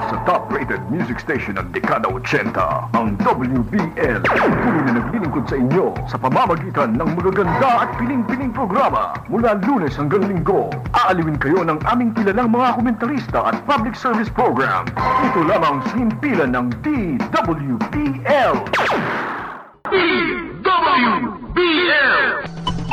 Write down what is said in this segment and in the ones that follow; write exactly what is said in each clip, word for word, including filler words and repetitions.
sa top-rated music station ng dekada eighty, ang W B L. Tuloy na naglilingkod sa inyo sa pamamagitan ng magaganda at piling-piling programa. Mula Lunes hanggang Linggo, aaliwin kayo ng aming kilalang mga komentarista at public service program. Ito lamang sa himpilan ng D W B L. D W B L!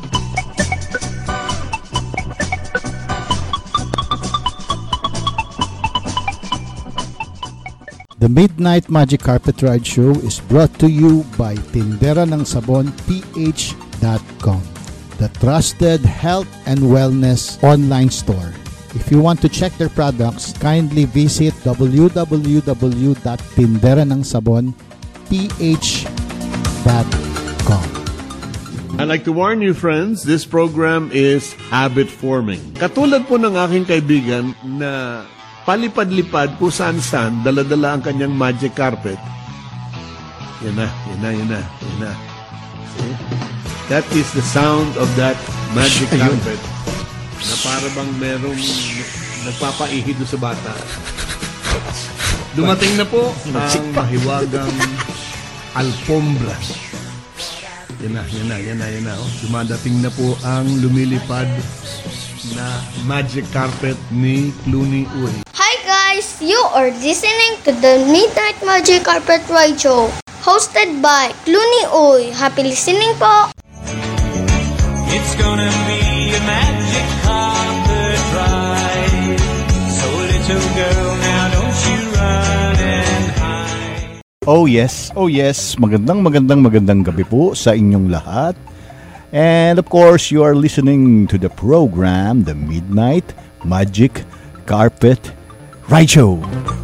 The Midnight Magic Carpet Ride Show is brought to you by Tindera ng Sabon P H dot com, the trusted health and wellness online store. If you want to check their products, kindly visit w w w dot tindera ng sabon p h dot com. I'd like to warn you, friends, this program is habit forming. Katulad po ng aking kaibigan na palipad-lipad kung saan-saan, dala-dala ang kanyang magic carpet. Yan na, yan na, yan na, yan na. See? That is the sound of that magic carpet na para bang merong nagpapaihi doon sa bata. Dumating na po ang mahiwagang alfombra. Yan na, yan na, yan na, yan na. Oh. Dumadating na po ang lumilipad na magic carpet ni Clooney Uy. Hi guys! You are listening to the Midnight Magic Carpet Ride Show, hosted by Clooney Uy. Happy listening po! It's gonna be a magic carpet ride, so little girl, now don't you run and hide. Oh yes, oh yes, magandang magandang magandang gabi po sa inyong lahat. And of course, you are listening to the program, the Midnight Magic Carpet Ride Show.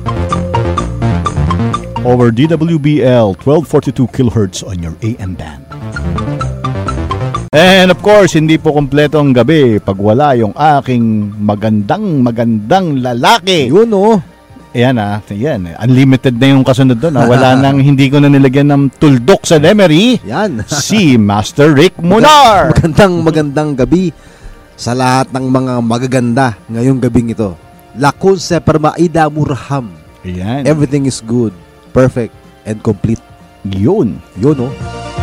Over D W B L twelve forty-two kilohertz on your A M band. And of course, hindi po kompleto ang gabi pag wala yung aking magandang magandang lalaki. Yun oh. Ayan ah, yan. Unlimited na yung kasunod doon. Ah. Wala nang hindi ko na nilagyan ng tuldok sa memory. Yan. Si Master Rick Munar. Magandang magandang gabi sa lahat ng mga magaganda ngayong gabing ito. Lakon sa permaida murham. Ayan. Everything is good, perfect, and complete. Yun. Yun oh.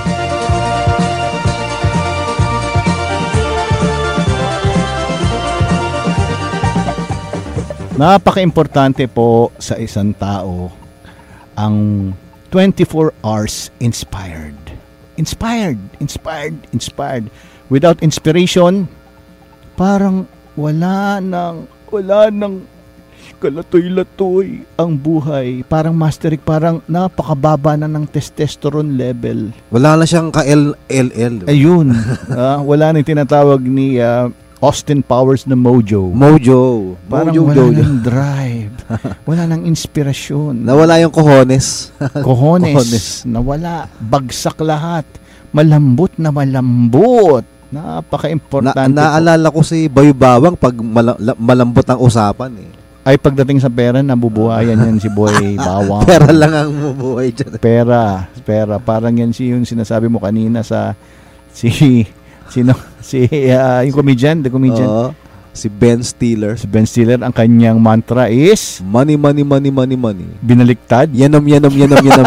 Napaka-importante po sa isang tao ang twenty-four hours inspired. Inspired, inspired, inspired. Without inspiration, parang wala nang, wala nang kalatoy-latoy ang buhay. Parang Master Rick, parang napakababa na ng testosterone level. Wala na siyang ka-L L L. Ayun. uh, wala nang tinatawag ni uh, Austin Powers na mojo. Mojo. Parang mojo, wala mojo. nang drive. Wala nang inspirasyon. Nawala yung cojones. Cojones. Cojones. Nawala. Bagsak lahat. Malambot na malambot. Napaka-importante. Na, naalala ko si Bayo Bawang pag mala, malambot ang usapan eh. Ay pagdating sa pera, nabubuhayan yan si Boy Bawang. Pera lang ang mabuhay dyan. Pera. Pera. Parang yan si yung sinasabi mo kanina sa si... Sino? Si uh, yung comedian, the comedian. Oo, si Ben Stiller. Si Ben Stiller, ang kanyang mantra is money, money, money, money, money. Binaliktad. Yanom, yanom, yanom, yanom.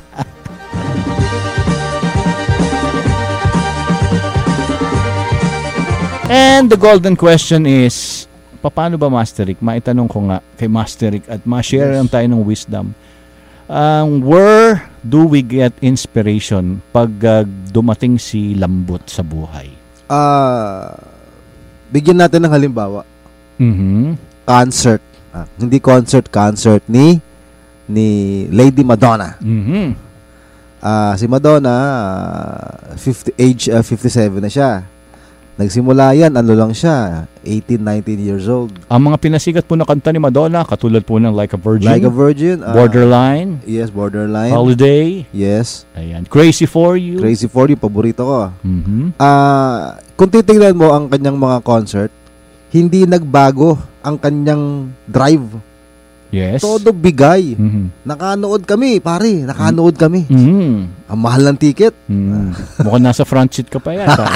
And the golden question is, paano ba Master Rick? Maitanong ko nga kay Master Rick at ma-share yes. tayo ng wisdom. Um, where do we get inspiration pag uh, dumating si lambot sa buhay? Ah, uh, bigyan natin ng halimbawa. Mhm. Concert. Ah, hindi concert, concert ni ni Lady Madonna. Mhm. Ah, uh, si Madonna uh, fifty age uh, fifty-seven na siya. Nagsimula yan, ano lang siya, eighteen, nineteen years old. Ang mga pinasikat po na kanta ni Madonna, katulad po ng Like a Virgin. Like a Virgin. Uh, Borderline. Yes, Borderline. Holiday. Yes. Ayan. Crazy for You. Crazy for You, paborito ko. Mm-hmm. Uh, kung titignan mo ang kanyang mga concert, hindi nagbago ang kanyang drive. Yes. Todo bigay. Mm-hmm. Nakanood kami, pare. Nakanood kami. Mm-hmm. Ang mahal ng ticket. Mm-hmm. Mukhang nasa front seat ka pa yata.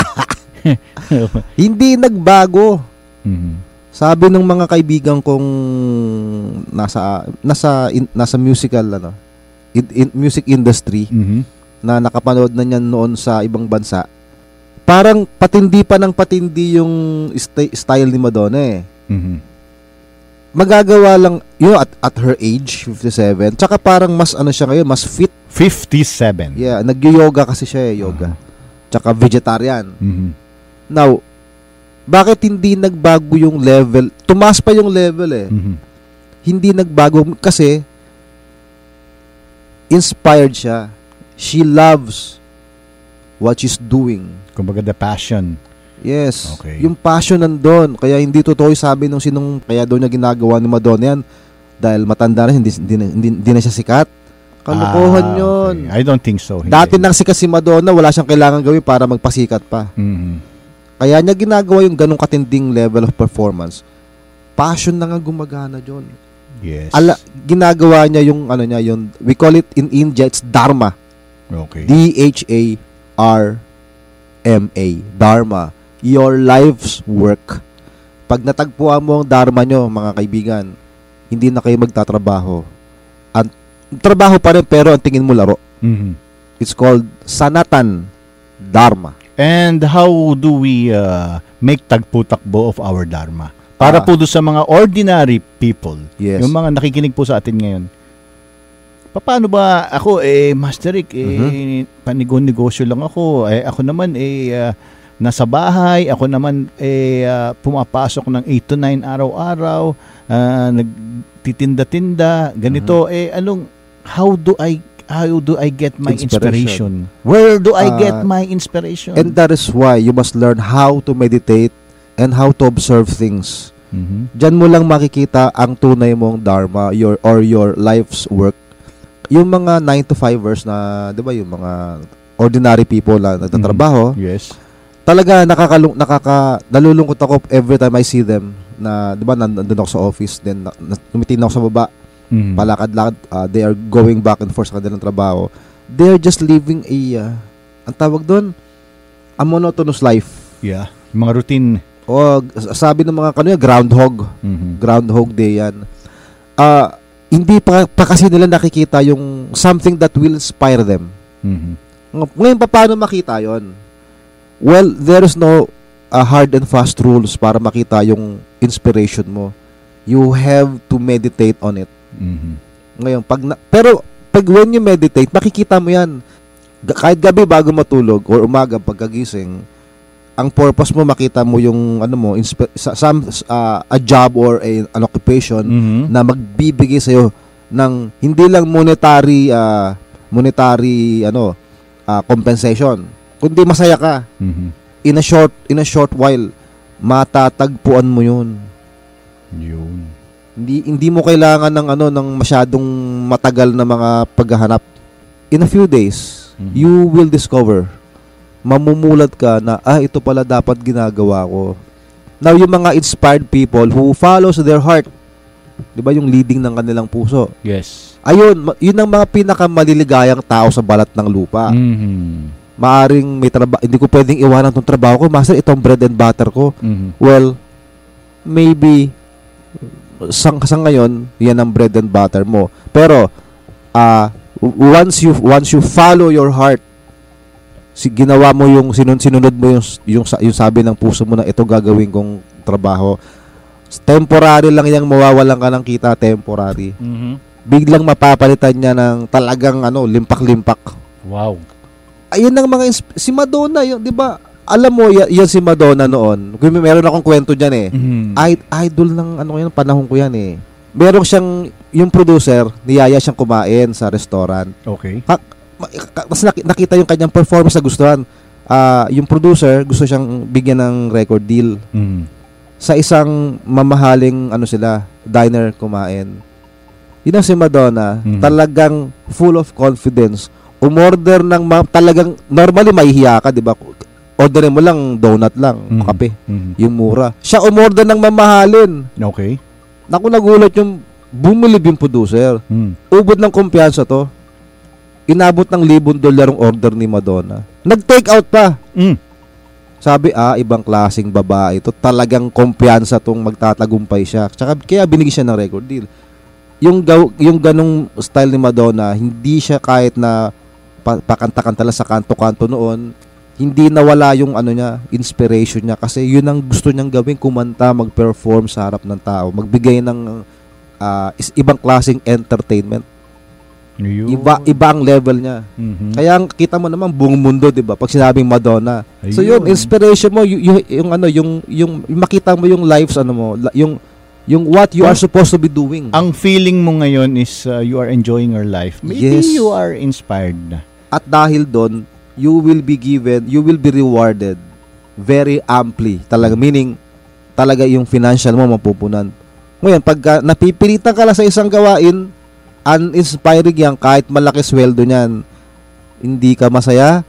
Hindi nagbago. Mm-hmm. Sabi ng mga kaibigan kong nasa nasa in, nasa musical ano, in, in, music industry Mhm. na nakapanood na niyan noon sa ibang bansa. Parang patindi pa ng patindi yung st- style ni Madonna eh. Mhm. Magagawa lang yun at, at her age, fifty-seven. Tsaka parang mas ano siya ngayon, mas fit. fifty-seven. Yeah, nag-yoga kasi siya eh, yoga. Tsaka vegetarian. Mhm. Now, bakit hindi nagbago yung level? Tumaas pa yung level eh. Mhm. Hindi nagbago kasi inspired siya. She loves what she's doing. Kumbaga the passion. Yes. Okay. Yung passion nandun. Kaya hindi totoo yung sabi nung sinong kaya daw niya ginagawa ni Madonna yan dahil matanda na, hindi, hindi, na- hindi, hindi na siya sikat. Kalokohan Ah, yun. okay. I don't think so. Hindi. Dati nang sikat si Madonna, wala siyang kailangan gawin para magpasikat pa. Mhm. Kaya niya ginagawa yung ganong katinding level of performance. Passion na nga gumagana dyan. Yes. Ala, ginagawa niya yung ano niya, yung we call it in India, it's Dharma. Okay. D H A R M A. Dharma. Your life's work. Pag natagpuan mo ang Dharma nyo, mga kaibigan, hindi na kayo magtatrabaho. Ang trabaho pa rin pero ang tingin mo laro. Mhm. It's called Sanatan Dharma. And how do we uh, make tagpo-takbo of our dharma? Para Ah. po doon sa mga ordinary people, Yes. yung mga nakikinig po sa atin ngayon. Paano ba ako, eh, Master Rick, eh, Mhm. panigo-negosyo lang ako. Eh, ako naman, eh, ah, nasa bahay. Ako naman, eh, ah, pumapasok ng eight to nine araw-araw. ah, nagtitinda-tinda. Ganito, eh, anong, how do I, how do I get my inspiration? Inspiration. Where do I Ah, get my inspiration? And that is why you must learn how to meditate and how to observe things. Mhm. Diyan mo lang makikita ang tunay mong dharma your or your life's work. Yung mga nine to fivers na, 'di ba, yung mga ordinary people na nagtatrabaho, Yes. talaga nakakalung nakaka nalulungkot ako every time I see them na, 'di ba, nandun ako sa office, then na, na, tumitingin ako sa baba, Mhm. palakad-lakad, uh, they are going back and forth sa kanilang trabaho. They are just living a uh, ang tawag doon, a monotonous life. Yeah. Mga routine. O g- sabi ng mga kanyo, groundhog. Mhm. Groundhog day yan. Ah, hindi pa, pa kasi nila nakikita yung something that will inspire them. Mhm. Ng- Ngayon, pa- paano makita yon? Well, there is no uh, hard and fast rules para makita yung inspiration mo. You have to meditate on it. Mhm. Ngayon, pag na, pero pag when you meditate, makikita mo yan. Ga- Kahit gabi bago matulog or umaga pagkagising, ang purpose mo makita mo yung ano mo, insp- sa- some uh, a job or a, an occupation Mhm. na magbibigay sa iyo ng hindi lang monetary uh, monetary ano uh, compensation, kundi masaya ka. Mhm. In a short in a short while matatagpuan mo yun. Yun. Hindi hindi mo kailangan ng ano ng masyadong matagal na mga paghahanap. In a few days, Mhm. you will discover, mamumulat ka na, ah, ito pala dapat ginagawa ko. Now, yung mga inspired people who follows their heart, di ba, yung leading ng kanilang puso, Yes. ayun, ma- yun ang mga pinakamaliligayang tao sa balat ng lupa. Mhm. Maaring may trabaho, hindi ko pwedeng iwanan tong trabaho ko, master, itong bread and butter ko. Mhm. Well, maybe sa, sa ngayon, yan ang bread and butter mo. Pero ah once you once you follow your heart, si ginawa mo yung sinun, sinunod mo yung yung, sa- yung sabi ng puso mo na ito gagawin kong trabaho. Temporary lang yang mawawalan ka ng kita, temporary. Mhm. Biglang mapapalitan niya ng talagang ano, limpak-limpak. Wow. Ayun ang mga ins- si Madonna, yun, 'di ba? Alam mo, y- yan si Madonna noon. Kung may meron akong kwento diyan eh. Mhm. I- idol ng ano yan, panahon ko yan eh. Meron siyang, yung producer, niyaya siyang kumain sa restaurant. Okay. Ma- ka- Mas naki- nakita yung kanyang performance na gustuhan. Ah, yung producer, gusto siyang bigyan ng record deal. Mhm. Sa isang mamahaling, ano sila, diner kumain. Yun ang si Madonna, Mhm. talagang full of confidence. Umorder ng, ma- talagang, normally mahihiya ka, di ba? Orderin mo lang, donut lang, Mhm. kape. Mhm. Yung mura. Siya umorder ng mamahalin. Okay. Naku, nagulat yung bumilib yung producer. Mhm. Ubod ng kumpiyansa to. Inabot ng libon dolar ang order ni Madonna. Nag-take out pa. Mm. Sabi, ah, ibang klaseng babae to. Talagang kumpiyansa tong magtatagumpay siya. Tsaka, kaya binigyan siya ng record deal. yung gaw, yung ganong style ni Madonna, hindi siya kahit na pa, pakanta-kanta lang sa kanto-kanto noon, hindi nawala yung ano niya, inspiration niya kasi yun ang gusto niyang gawin, kumanta, mag-perform sa harap ng tao, magbigay ng uh, is, ibang klaseng entertainment. Ayun. Iba iba ang level niya. Mhm. Kaya ang kita mo naman buong mundo, 'di ba? Pag sinabing Madonna. So Ayun. yun, inspiration mo, y- y- yung ano, yung yung makita mo yung lives ano mo, la- yung yung what you are supposed to be doing. Ang feeling mo ngayon is uh, you are enjoying your life. Maybe Yes. you are inspired na. At dahil doon, you will be given, you will be rewarded very amply. Talaga, meaning, talaga yung financial mo mapupunan. Ngayon, pagka napipilitan ka lang sa isang gawain, uninspiring yan, kahit malaki sweldo niyan, hindi ka masaya,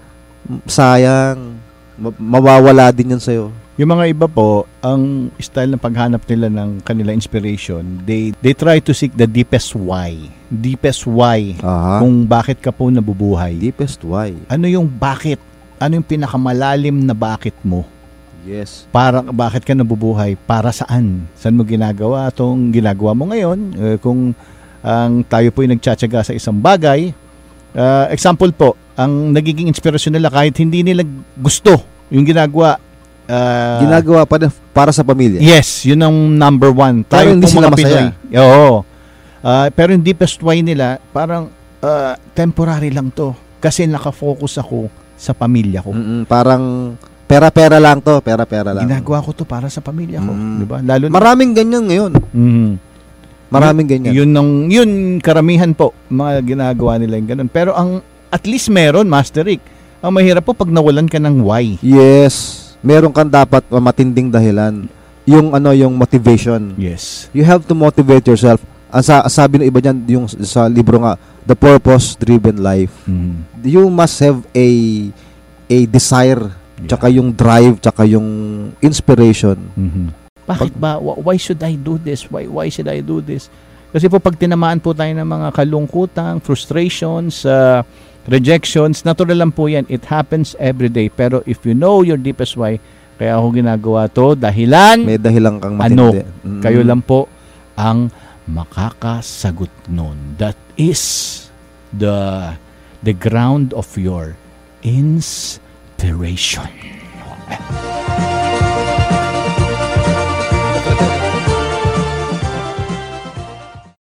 sayang, ma- mawawala din yan sa'yo. Yung mga iba po, ang style ng paghanap nila ng kanila inspiration, they they try to seek the deepest why. Deepest why. Aha. Kung bakit ka po nabubuhay. Deepest why. Ano yung bakit? Ano yung pinakamalalim na bakit mo? Yes. Para bakit ka nabubuhay? Para saan? Saan mo ginagawa itong ginagawa mo ngayon? Eh, kung ang tayo po ay nagtsatsaga sa isang bagay, uh, example po, ang nagiging inspirasyon nila kahit hindi nila gusto yung ginagawa. Uh, Ginagawa pa na- para sa pamilya. Yes, yun ang number one. Pero Tayo hindi pong sila mga masaya. Pinoy. Oo. Uh, pero yung deepest why nila, parang uh, temporary lang to. Kasi nakafocus ako sa pamilya ko. Mm-mm, parang pera-pera lang to, pera-pera lang. Ginagawa ko to para sa pamilya ko. Mm. Di ba? Lalo na, Maraming ganyan ngayon. Mhm. Maraming ganyan. Yun ang yun karamihan po mga ginagawa nila yung ganun. Pero ang at least meron, Master Rick. Ang mahirap po pag nawalan ka ng why. Yes. Meron kang dapat uh, matinding dahilan. Yung ano, yung motivation. Yes. You have to motivate yourself. Ang sa, sabi ng iba diyan yung sa libro nga, The Purpose Driven Life. Mhm. You must have a a desire, tsaka yung drive, tsaka yung inspiration. Mhm. Bakit ba? Wh- Why should I do this? Why why should I do this? Kasi po pag tinamaan po tayo ng mga kalungkutan, frustrations, uh, rejections, natural lang po yan. It happens every day. Pero if you know your deepest why, kaya ako ginagawa to, dahilan, May dahilan kang ano, matindi. Mm. kayo lang po ang makakasagot nun. That is the the ground of your inspiration.